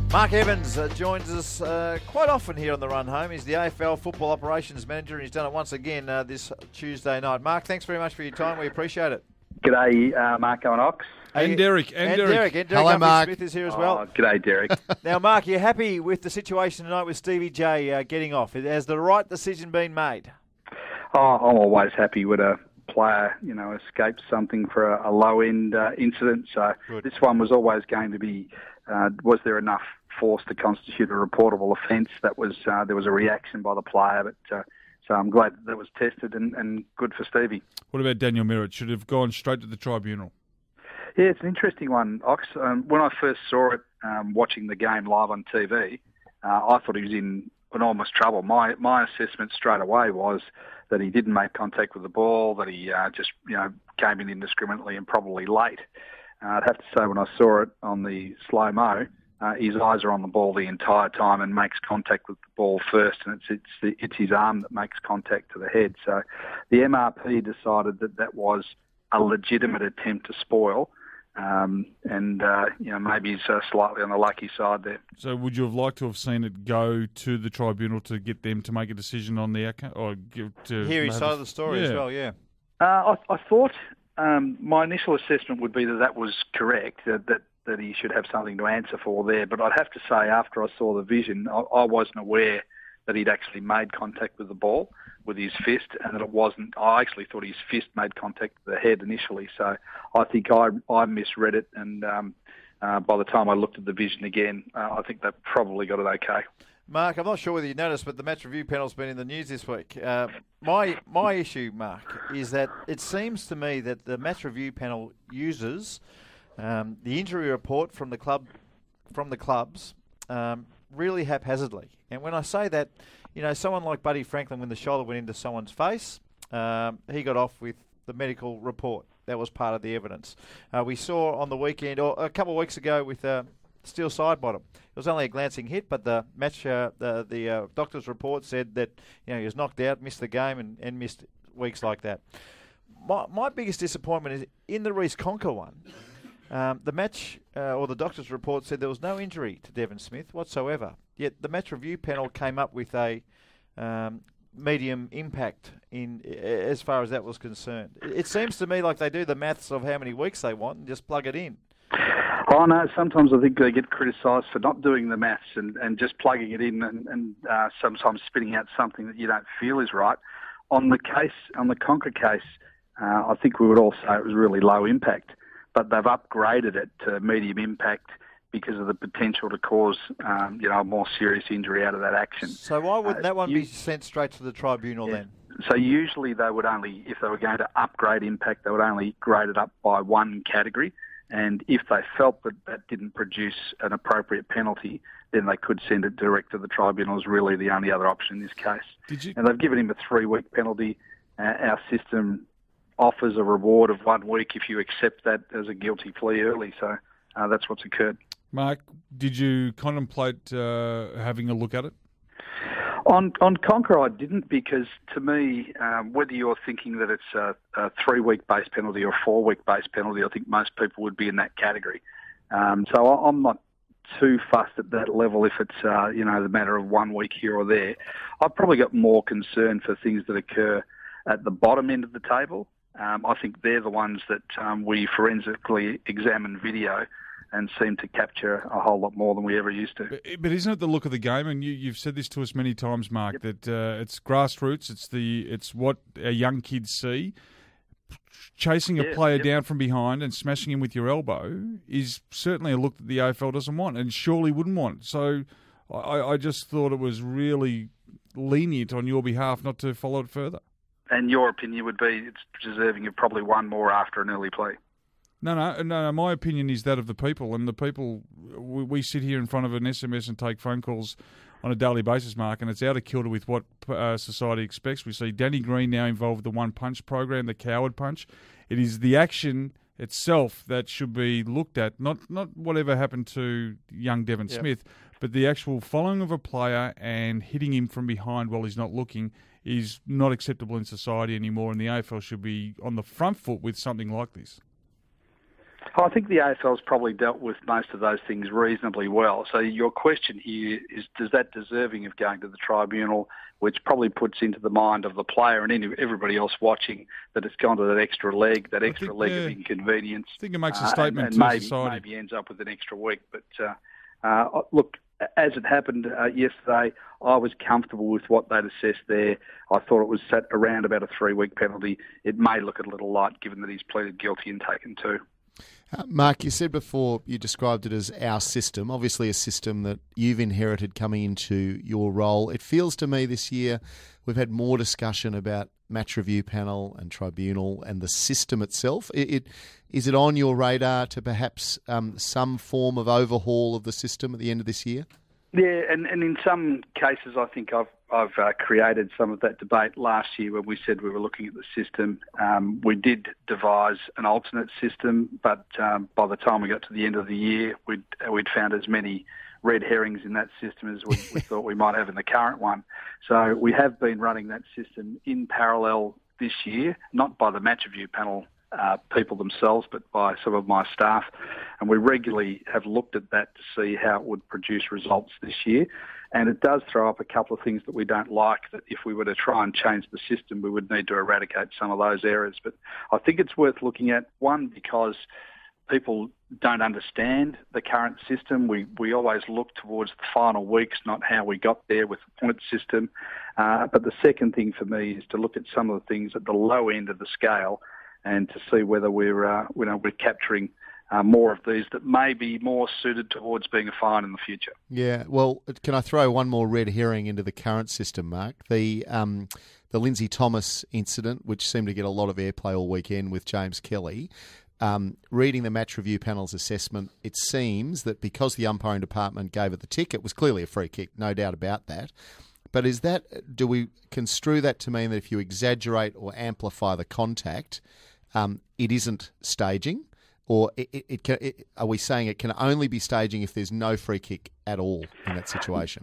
Mark Evans joins us quite often here on the Run Home. He's the AFL Football Operations Manager, and he's done it once again this Tuesday night. Mark, thanks very much for your time. We appreciate it. G'day, Marco and Ox. And Derek. And Derek. Hello, Mark. Smith is here as well. G'day, Derek. Now, Mark, you're happy with the situation tonight with Stevie J getting off? Has the right decision been made? I'm always happy when a player, escapes something for a low-end incident. So Good. This one was always going to be, was there enough force to constitute a reportable offence? There was a reaction by the player, but so I'm glad that was tested and good for Stevie. What about Daniel Merritt? Should have gone straight to the tribunal. Yeah, it's an interesting one, Ox. When I first saw it, watching the game live on TV, I thought he was in enormous trouble. My assessment straight away was that he didn't make contact with the ball, that he just came in indiscriminately and probably late. I'd have to say when I saw it on the slow-mo, his eyes are on the ball the entire time and makes contact with the ball first, and it's his arm that makes contact to the head. So the MRP decided that was a legitimate attempt to spoil, maybe he's slightly on the lucky side there. So would you have liked to have seen it go to the tribunal to get them to make a decision on the outcome? Or hear his side of the story as well, yeah. I thought my initial assessment would be that was correct, that he should have something to answer for there. But I'd have to say, after I saw the vision, I wasn't aware that he'd actually made contact with the ball with his fist, and that it wasn't. I actually thought his fist made contact with the head initially. So I think I misread it, and by the time I looked at the vision again, I think they probably got it okay. Mark, I'm not sure whether you noticed, but the match review panel's been in the news this week. My issue, Mark, is that it seems to me that the match review panel uses the injury report from the clubs really haphazardly. And when I say that, someone like Buddy Franklin, when the shoulder went into someone's face, he got off with the medical report. That was part of the evidence. We saw on the weekend, or a couple of weeks ago, with Steele Sidebottom. It was only a glancing hit, but the match, the doctor's report said that he was knocked out, missed the game, and missed weeks like that. My biggest disappointment is in the Reece Conker one. The match, or the doctor's report said there was no injury to Devon Smith whatsoever. Yet the match review panel came up with a medium impact in as far as that was concerned. It seems to me like they do the maths of how many weeks they want and just plug it in. Oh, no, sometimes I think they get criticised for not doing the maths and just plugging it in and sometimes spitting out something that you don't feel is right. On the Conker case, I think we would all say it was really low impact, but they've upgraded it to medium impact because of the potential to cause, a more serious injury out of that action. So why wouldn't that one be sent straight to the tribunal then? So usually they would only, if they were going to upgrade impact, they would only grade it up by one category. And if they felt that didn't produce an appropriate penalty, then they could send it direct to the tribunal. Is really the only other option in this case. And they've given him a 3-week penalty. Our system offers a reward of 1 week if you accept that as a guilty plea early. So that's what's occurred. Mark, did you contemplate having a look at it? On Conker, I didn't, because to me, whether you're thinking that it's a 3-week base penalty or a 4-week base penalty, I think most people would be in that category. So I'm not too fussed at that level if it's, the matter of 1 week here or there. I've probably got more concern for things that occur at the bottom end of the table. I think they're the ones that we forensically examine video and seem to capture a whole lot more than we ever used to. But isn't it the look of the game? And you've said this to us many times, Mark, that it's grassroots. It's what our young kids see. Chasing a player down from behind and smashing him with your elbow is certainly a look that the AFL doesn't want and surely wouldn't want. So I just thought it was really lenient on your behalf not to follow it further. And your opinion would be it's deserving of probably one more after an early play. No. My opinion is that of the people, and the people. We sit here in front of an SMS and take phone calls on a daily basis, Mark, and it's out of kilter with what society expects. We see Danny Green now involved with the One Punch program, the Coward Punch. It is the action itself that should be looked at, not whatever happened to young Devon Smith, but the actual following of a player and hitting him from behind while he's not looking is not acceptable in society anymore, and the AFL should be on the front foot with something like this. I think the AFL's probably dealt with most of those things reasonably well. So your question here is that deserving of going to the tribunal, which probably puts into the mind of the player and everybody else watching that it's gone to that extra leg of inconvenience. I think it makes a statement and to maybe, society. Maybe ends up with an extra week. But look, as it happened yesterday, I was comfortable with what they'd assessed there. I thought it was set around about a 3-week penalty. It may look a little light given that he's pleaded guilty and taken 2. Mark, you said before you described it as our system, obviously a system that you've inherited coming into your role. It feels to me this year we've had more discussion about match review panel and tribunal and the system itself. Is it on your radar to perhaps some form of overhaul of the system at the end of this year? Yeah, and in some cases I think I've created some of that debate last year when we said we were looking at the system. We did devise an alternate system, but by the time we got to the end of the year, we'd found as many red herrings in that system as we thought we might have in the current one. So we have been running that system in parallel this year, not by the match review panel people themselves, but by some of my staff. And we regularly have looked at that to see how it would produce results this year. And it does throw up a couple of things that we don't like, that if we were to try and change the system, we would need to eradicate some of those errors. But I think it's worth looking at, one, because people don't understand the current system. We always look towards the final weeks, not how we got there with the point system. But the second thing for me is to look at some of the things at the low end of the scale and to see whether we're capturing more of these that may be more suited towards being a fine in the future. Yeah, well, can I throw one more red herring into the current system, Mark? The Lindsay Thomas incident, which seemed to get a lot of airplay all weekend with James Kelly. Reading the match review panel's assessment, it seems that because the umpiring department gave it the tick, it was clearly a free kick, no doubt about that. But do we construe that to mean that if you exaggerate or amplify the contact, it isn't staging? Or are we saying it can only be staging if there's no free kick at all in that situation?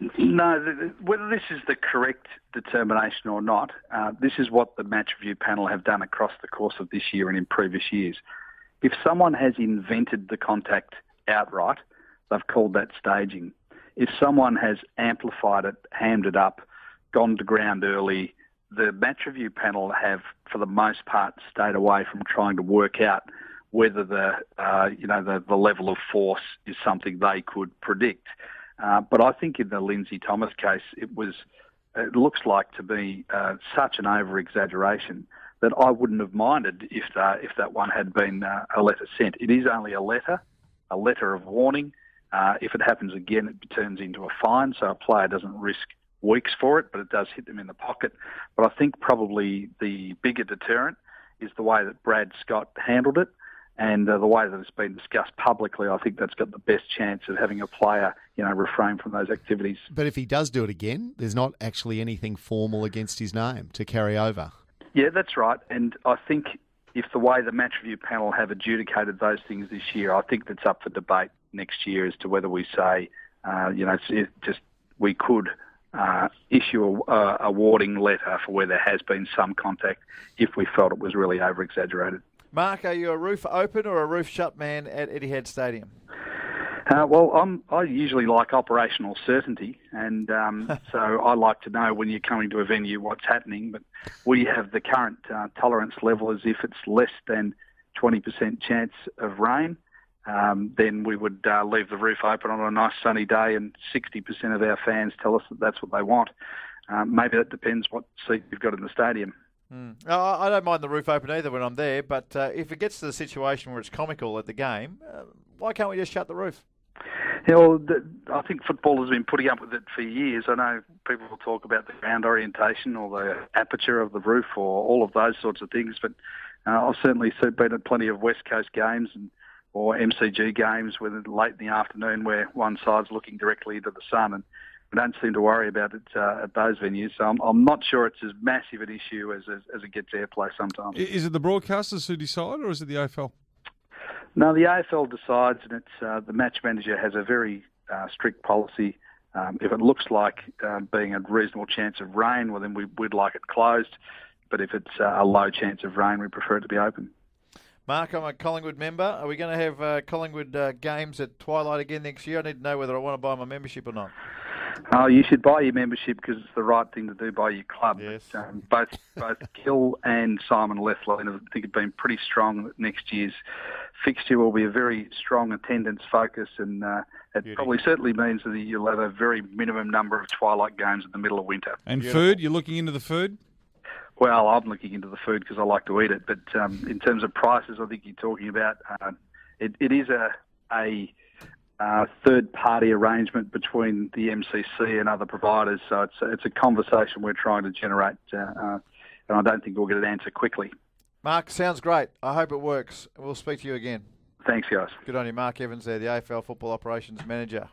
No, whether this is the correct determination or not, this is what the match review panel have done across the course of this year and in previous years. If someone has invented the contact outright, they've called that staging. If someone has amplified it, hammed it up, gone to ground early, the match review panel have, for the most part, stayed away from trying to work out whether the level of force is something they could predict. But I think in the Lindsay Thomas case, it looks like to be such an over-exaggeration that I wouldn't have minded if that one had been a letter sent. It is only a letter of warning. If it happens again, it turns into a fine, so a player doesn't risk weeks for it, but it does hit them in the pocket. But I think probably the bigger deterrent is the way that Brad Scott handled it. And the way that it's been discussed publicly, I think that's got the best chance of having a player, refrain from those activities. But if he does do it again, there's not actually anything formal against his name to carry over. Yeah, that's right. And I think if the way the match review panel have adjudicated those things this year, I think that's up for debate next year as to whether we say, we could issue a warning letter for where there has been some contact if we felt it was really over-exaggerated. Mark, are you a roof open or a roof shut man at Etihad Stadium? I usually like operational certainty, and so I like to know when you're coming to a venue what's happening. But we have the current tolerance level as if it's less than 20% chance of rain. Then we would leave the roof open on a nice sunny day, and 60% of our fans tell us that that's what they want. Maybe that depends what seat you've got in the stadium. I don't mind the roof open either when I'm there, but if it gets to the situation where it's comical at the game, why can't we just shut the roof? I think football has been putting up with it for years. I know people will talk about the ground orientation or the aperture of the roof or all of those sorts of things, but I've certainly been at plenty of West Coast games or MCG games late in the afternoon where one side's looking directly into the sun, and we don't seem to worry about it at those venues. So I'm not sure it's as massive an issue as it gets airplay sometimes. Is it the broadcasters who decide, or is it the AFL? No, the AFL decides, and it's the match manager has a very strict policy. If it looks like being a reasonable chance of rain, well, then we'd like it closed. But if it's a low chance of rain, we prefer it to be open. Mark, I'm a Collingwood member. Are we going to have Collingwood games at Twilight again next year? I need to know whether I want to buy my membership or not. Oh, you should buy your membership because it's the right thing to do by your club. Yes. But, both Gill and Simon Lethlean, I think, have been pretty strong. Next year's fixture will be a very strong attendance focus, and it probably certainly means that you'll have a very minimum number of Twilight games in the middle of winter. And food? You're looking into the food? Well, I'm looking into the food because I like to eat it. But in terms of prices, I think you're talking about it is a third-party arrangement between the MCC and other providers. So it's a conversation we're trying to generate, and I don't think we'll get an answer quickly. Mark, sounds great. I hope it works. We'll speak to you again. Thanks, guys. Good on you, Mark Evans there, the AFL Football Operations Manager.